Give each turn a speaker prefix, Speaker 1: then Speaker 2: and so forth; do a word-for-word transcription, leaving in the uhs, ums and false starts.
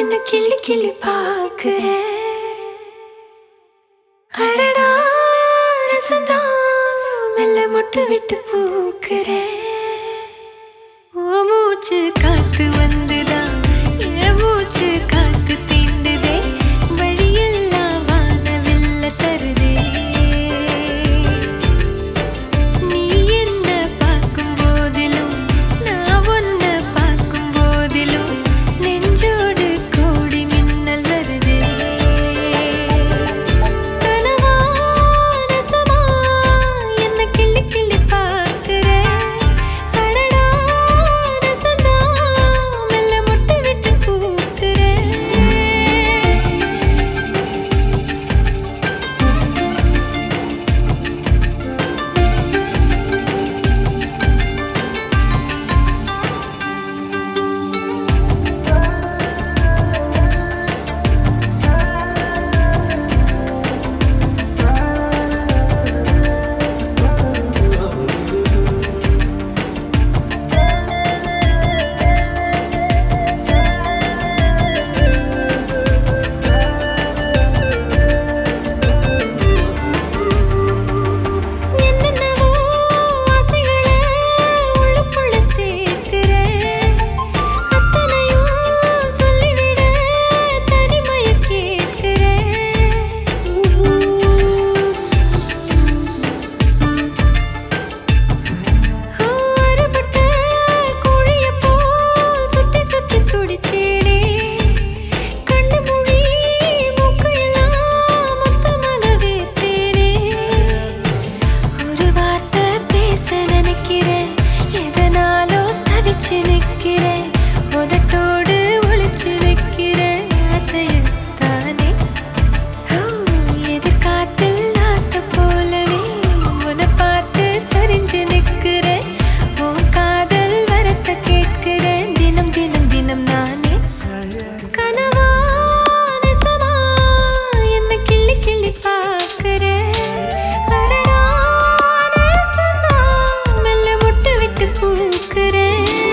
Speaker 1: என்ன கிள்ளி கிள்ளி பார்க்கிறேன். அடடா ரசந்தா மெல்ல மொட்டு விட்டு பூக்கிறேன். ஓ மூச்சு காத்து வந்துதான் என் மூச்சு காத்து தீண்டுதே. வழியெல்லாம் வானவில்ல தருதே. நீ என்ன பார்க்கும் போதிலும் நான் ஒன்ன பார்க்கும் போதிலும் நெஞ்சோடு கோடி மின்னல் வருதே. கனவா ரசமா என்ன கிள்ளி கிள்ளி பார்க்கிறேன். அடடா ரசந்தா மெல்ல மொட்டு விட்டு பூக்கிறேன். என்னென்னவோ ஆசைகளை உள்ளுக்குள்ள சேர்க்கிறேன். அத்தனையும் சொல்லிவிட தனிமையை கேட்கிறேன். அறுபட்ட கோழியைப் போல் சுத்தி சுத்தி துடிச்சேனே. கண்ணு மூடி மூக்கையெல்லாம் மொத்தமாக வேர்த்தேனே. ஒரு வார்த்தை பேச நினைக்கிறேன். எதனாலோ தவிச்சு நிற்கிறேன். உதட்டோடு ஒளிச்சு வைக்கிறேன் ஆசையத்தானே. எதிர்காத்தில் நாத்த போலவே உன்னை பார்த்து சரிஞ்சு நிற்கிறேன். உன் காதல் வரத்தை கேட்கிறேன் தினம் தினம் தினம் நானே. கனவா நெசமா என்ன கிள்ளி கிள்ளி பார்க்கிறேன். அடடா நேசந்தா மெல்ல மொட்டு விட்டு பூக்கிறேன்.